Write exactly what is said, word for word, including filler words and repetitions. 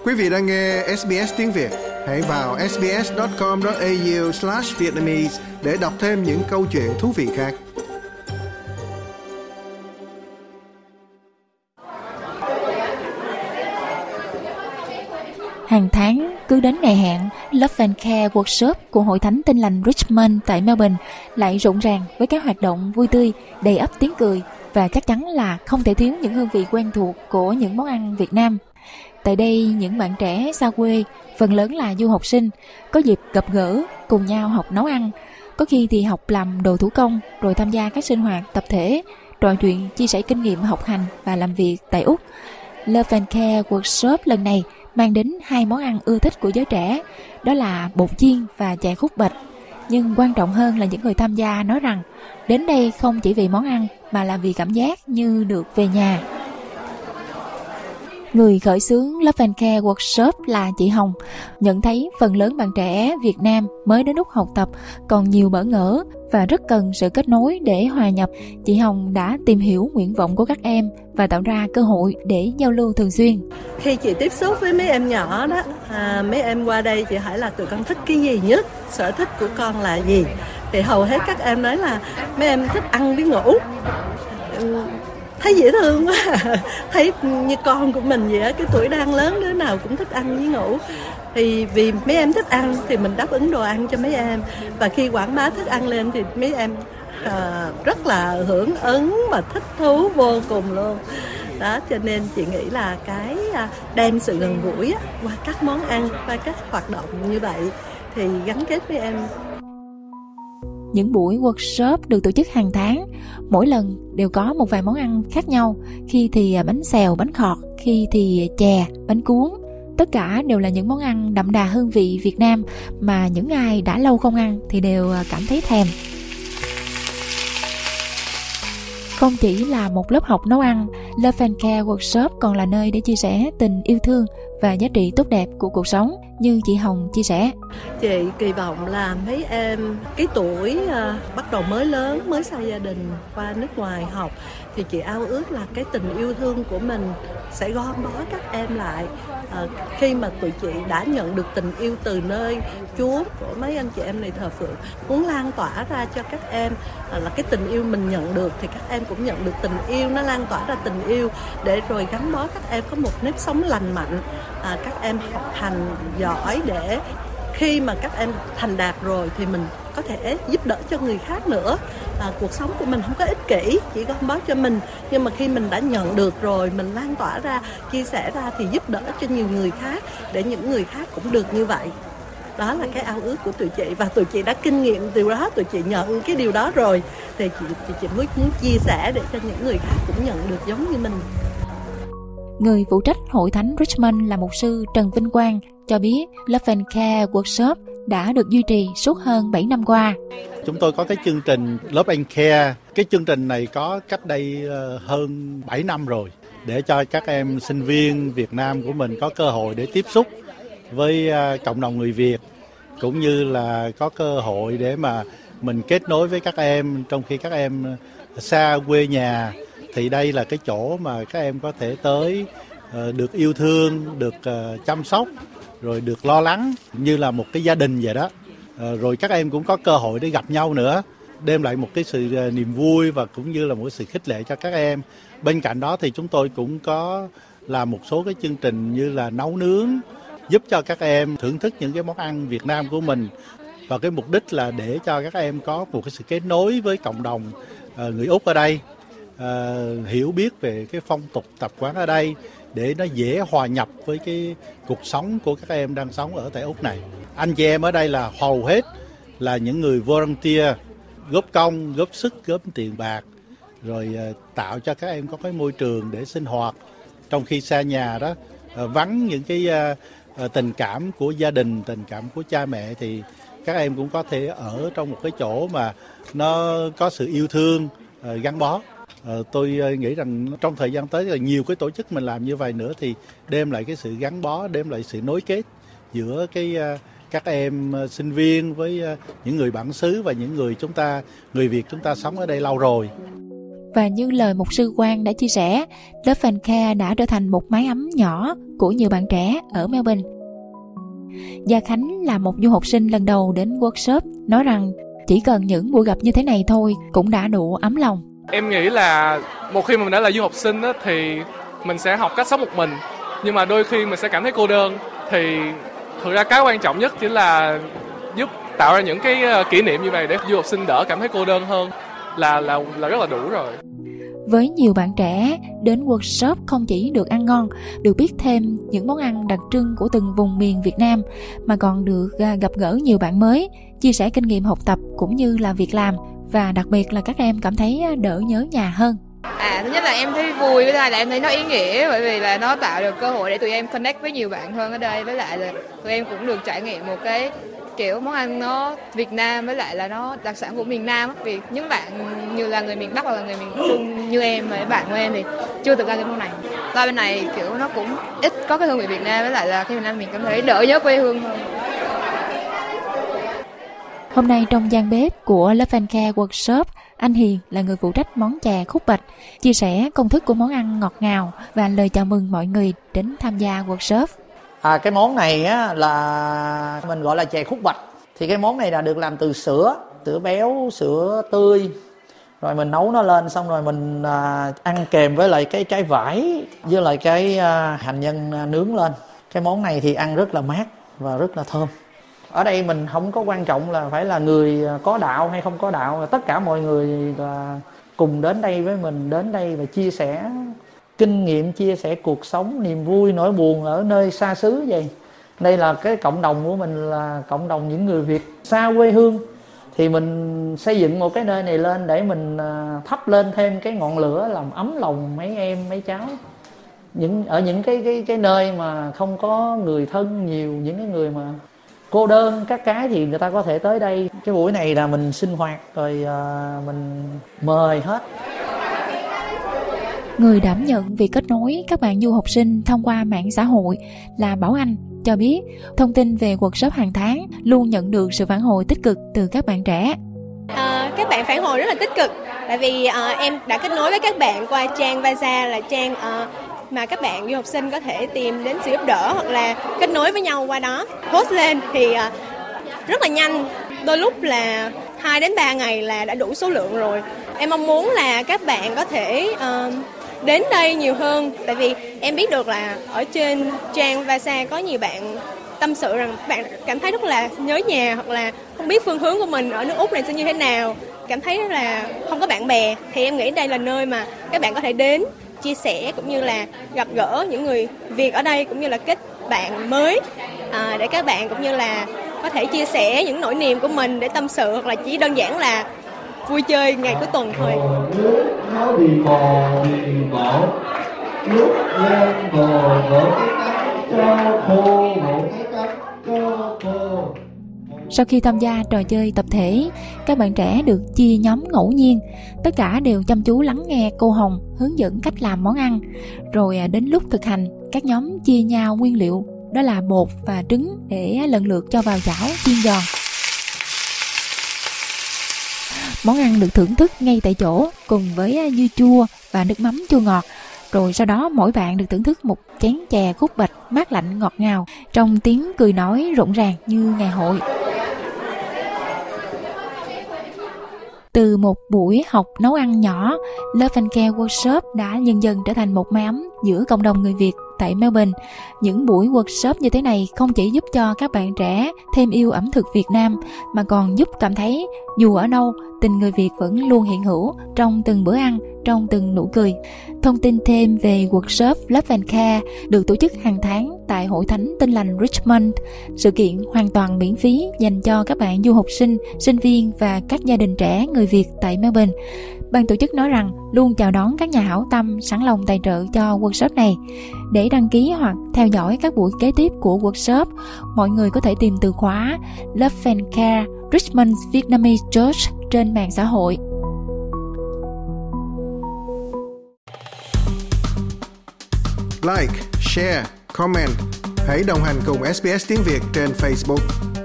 Quý vị đang nghe ét bê ét tiếng Việt. Hãy vào ét bê ét chấm com chấm a u slash vietnamese để đọc thêm những câu chuyện thú vị khác. Hàng tháng, cứ đến ngày hẹn, Love and Care Workshop của Hội Thánh Tin Lành Richmond tại Melbourne lại rộn ràng với các hoạt động vui tươi, đầy ắp tiếng cười và chắc chắn là không thể thiếu những hương vị quen thuộc của những món ăn Việt Nam. Tại đây, những bạn trẻ xa quê, phần lớn là du học sinh, có dịp gặp gỡ, cùng nhau học nấu ăn. Có khi thì học làm đồ thủ công, rồi tham gia các sinh hoạt tập thể, trò chuyện, chia sẻ kinh nghiệm học hành và làm việc tại Úc. Love and Care Workshop lần này mang đến hai món ăn ưa thích của giới trẻ, đó là bột chiên và chè khúc bạch. Nhưng quan trọng hơn là những người tham gia nói rằng đến đây không chỉ vì món ăn mà là vì cảm giác như được về nhà. Người khởi xướng Love and Care Workshop là chị Hồng. Nhận thấy phần lớn bạn trẻ Việt Nam mới đến Úc học tập còn nhiều bỡ ngỡ và rất cần sự kết nối để hòa nhập, chị Hồng đã tìm hiểu nguyện vọng của các em và tạo ra cơ hội để giao lưu thường xuyên. Khi chị tiếp xúc với mấy em nhỏ đó, à, mấy em qua đây chị hỏi là tụi con thích cái gì nhất, sở thích của con là gì, thì hầu hết các em nói là mấy em thích ăn với ngủ. Thấy dễ thương quá, thấy như con của mình vậy á, cái tuổi đang lớn đứa nào cũng thích ăn với ngủ. Thì vì mấy em thích ăn thì mình đáp ứng đồ ăn cho mấy em, và khi quảng bá thức ăn lên thì mấy em à, rất là hưởng ứng mà thích thú vô cùng luôn. Đó, cho nên chị nghĩ là cái đem sự gần gũi á, qua các món ăn, qua các hoạt động như vậy thì gắn kết với em. Những buổi workshop được tổ chức hàng tháng, mỗi lần đều có một vài món ăn khác nhau. Khi thì bánh xèo, bánh khọt, khi thì chè, bánh cuốn. Tất cả đều là những món ăn đậm đà hương vị Việt Nam mà những ai đã lâu không ăn thì đều cảm thấy thèm. Không chỉ là một lớp học nấu ăn, Love and Care Workshop còn là nơi để chia sẻ tình yêu thương và giá trị tốt đẹp của cuộc sống, như chị Hồng chia sẻ. Chị kỳ vọng là mấy em cái tuổi uh, bắt đầu mới lớn, mới xa gia đình, qua nước ngoài học, thì chị ao ước là cái tình yêu thương của mình sẽ gom bó các em lại. Uh, khi mà tụi chị đã nhận được tình yêu từ nơi Chúa của mấy anh chị em này thờ phượng, muốn lan tỏa ra cho các em uh, là cái tình yêu mình nhận được thì các em cũng nhận được tình yêu, nó lan tỏa ra tình yêu để rồi gắn bó các em có một nếp sống lành mạnh, uh, các em học hành giỏi để khi mà các em thành đạt rồi thì mình có thể giúp đỡ cho người khác nữa. À, cuộc sống của mình không có ích kỷ, chỉ gom bó cho mình, nhưng mà khi mình đã nhận được rồi, mình lan tỏa ra, chia sẻ ra thì giúp đỡ cho nhiều người khác để những người khác cũng được như vậy. Đó là cái ao ước của tụi chị, và tụi chị đã kinh nghiệm điều đó, tụi chị nhận cái điều đó rồi thì chị, chị, chị mới muốn chia sẻ để cho những người khác cũng nhận được giống như mình. Người phụ trách Hội Thánh Richmond là mục sư Trần Vinh Quang cho biết Love and Care Workshop đã được duy trì suốt hơn bảy năm qua. Chúng tôi có cái chương trình Love and Care. Cái chương trình này có cách đây hơn bảy năm rồi, để cho các em sinh viên Việt Nam của mình có cơ hội để tiếp xúc với cộng đồng người Việt, cũng như là có cơ hội để mà mình kết nối với các em trong khi các em xa quê nhà. Thì đây là cái chỗ mà các em có thể tới uh, được yêu thương, được uh, chăm sóc, rồi được lo lắng như là một cái gia đình vậy đó. Uh, rồi các em cũng có cơ hội để gặp nhau nữa, đem lại một cái sự uh, niềm vui và cũng như là một sự khích lệ cho các em. Bên cạnh đó thì chúng tôi cũng có làm một số cái chương trình như là nấu nướng, giúp cho các em thưởng thức những cái món ăn Việt Nam của mình. Và cái mục đích là để cho các em có một cái sự kết nối với cộng đồng uh, người Úc ở đây. Uh, hiểu biết về cái phong tục tập quán ở đây để nó dễ hòa nhập với cái cuộc sống của các em đang sống ở tại Úc này. Anh chị em ở đây là hầu hết là những người volunteer, góp công, góp sức, góp tiền bạc, rồi uh, tạo cho các em có cái môi trường để sinh hoạt trong khi xa nhà đó, uh, vắng những cái uh, uh, tình cảm của gia đình, tình cảm của cha mẹ, thì các em cũng có thể ở trong một cái chỗ mà nó có sự yêu thương, uh, gắn bó. Ờ, tôi nghĩ rằng trong thời gian tới là nhiều cái tổ chức mình làm như vậy nữa thì đem lại cái sự gắn bó, đem lại sự nối kết giữa cái các em sinh viên với những người bản xứ và những người chúng ta người Việt chúng ta sống ở đây lâu rồi. Và như lời mục sư Quang đã chia sẻ, Love and Care đã trở thành một mái ấm nhỏ của nhiều bạn trẻ ở Melbourne. Gia Khánh là một du học sinh lần đầu đến workshop, nói rằng chỉ cần những buổi gặp như thế này thôi cũng đã đủ ấm lòng. Em nghĩ là một khi mà mình đã là du học sinh á, thì mình sẽ học cách sống một mình. Nhưng mà đôi khi mình sẽ cảm thấy cô đơn. Thì thực ra cái quan trọng nhất chỉ là giúp tạo ra những cái kỷ niệm như vậy để du học sinh đỡ cảm thấy cô đơn hơn là là là rất là đủ rồi. Với nhiều bạn trẻ, đến workshop không chỉ được ăn ngon, được biết thêm những món ăn đặc trưng của từng vùng miền Việt Nam, mà còn được gặp gỡ nhiều bạn mới, chia sẻ kinh nghiệm học tập cũng như là việc làm, và đặc biệt là các em cảm thấy đỡ nhớ nhà hơn. À, thứ nhất là em thấy vui, với lại là em thấy nó ý nghĩa, bởi vì là nó tạo được cơ hội để tụi em connect với nhiều bạn hơn ở đây, với lại là tụi em cũng được trải nghiệm một cái kiểu món ăn nó Việt Nam, với lại là nó đặc sản của miền Nam. Vì những bạn như là người miền Bắc hoặc là người miền Trung như em và bạn của em thì chưa từng ăn cái món này. Qua bên này kiểu nó cũng ít có cái hương vị Việt Nam, với lại là khi mình ăn mình cảm thấy đỡ nhớ quê hương hơn. Hôm nay trong gian bếp của Love and Care Workshop, anh Hiền là người phụ trách món chè khúc bạch, chia sẻ công thức của món ăn ngọt ngào và lời chào mừng mọi người đến tham gia workshop. À, cái món này á, là mình gọi là chè khúc bạch. Thì cái món này là được làm từ sữa, sữa béo, sữa tươi. Rồi mình nấu nó lên xong rồi mình à, ăn kèm với lại cái trái vải với lại cái à, hành nhân à, nướng lên. Cái món này thì ăn rất là mát và rất là thơm. Ở đây mình không có quan trọng là phải là người có đạo hay không có đạo, tất cả mọi người là cùng đến đây với mình, đến đây và chia sẻ kinh nghiệm, chia sẻ cuộc sống, niềm vui, nỗi buồn ở nơi xa xứ vậy. Đây là cái cộng đồng của mình, là cộng đồng những người Việt xa quê hương. Thì mình xây dựng một cái nơi này lên để mình thắp lên thêm cái ngọn lửa làm ấm lòng mấy em, mấy cháu. Những, ở những cái, cái, cái nơi mà không có người thân nhiều, những cái người mà cô đơn các cái thì người ta có thể tới đây. Cái buổi này là mình sinh hoạt rồi uh, mình mời hết. Người đảm nhận việc kết nối các bạn du học sinh thông qua mạng xã hội là Bảo Anh cho biết thông tin về workshop hàng tháng luôn nhận được sự phản hồi tích cực từ các bạn trẻ. À, các bạn phản hồi rất là tích cực, tại vì à, em đã kết nối với các bạn qua trang Vaza, là trang à, mà các bạn du học sinh có thể tìm đến sự giúp đỡ hoặc là kết nối với nhau qua đó. Post lên thì à, rất là nhanh, đôi lúc là hai đến ba ngày là đã đủ số lượng rồi. Em mong muốn là các bạn có thể uh, đến đây nhiều hơn, tại vì em biết được là ở trên trang Vaza có nhiều bạn tâm sự rằng bạn cảm thấy rất là nhớ nhà, hoặc là không biết phương hướng của mình ở nước Úc này sẽ như thế nào, cảm thấy là không có bạn bè. Thì em nghĩ đây là nơi mà các bạn có thể đến chia sẻ cũng như là gặp gỡ những người Việt ở đây, cũng như là kết bạn mới à, để các bạn cũng như là có thể chia sẻ những nỗi niềm của mình để tâm sự, hoặc là chỉ đơn giản là vui chơi ngày cuối tuần thôi. Sau khi tham gia trò chơi tập thể, các bạn trẻ được chia nhóm ngẫu nhiên. Tất cả đều chăm chú lắng nghe cô Hồng hướng dẫn cách làm món ăn. Rồi đến lúc thực hành, các nhóm chia nhau nguyên liệu, đó là bột và trứng, để lần lượt cho vào chảo chiên giòn. Món ăn được thưởng thức ngay tại chỗ cùng với dưa chua và nước mắm chua ngọt. Rồi sau đó mỗi bạn được thưởng thức một chén chè khúc bạch mát lạnh ngọt ngào trong tiếng cười nói rộn ràng như ngày hội. Từ một buổi học nấu ăn nhỏ, Love and Care Workshop đã dần dần trở thành một mái ấm giữa cộng đồng người Việt tại Melbourne. Những buổi workshop như thế này không chỉ giúp cho các bạn trẻ thêm yêu ẩm thực Việt Nam, mà còn giúp cảm thấy dù ở đâu, tình người Việt vẫn luôn hiện hữu trong từng bữa ăn, trong từng nụ cười. Thông tin thêm về workshop Love and Care được tổ chức hàng tháng tại Hội Thánh Tin Lành Richmond. Sự kiện hoàn toàn miễn phí dành cho các bạn du học sinh, sinh viên và các gia đình trẻ người Việt tại Melbourne. Ban tổ chức nói rằng luôn chào đón các nhà hảo tâm sẵn lòng tài trợ cho workshop này. Để đăng ký hoặc theo dõi các buổi kế tiếp của workshop, mọi người có thể tìm từ khóa Love and Care Richmond Vietnamese Church trên mạng xã hội. Like, share, comment. Hãy đồng hành cùng ét bê ét Tiếng Việt trên Facebook.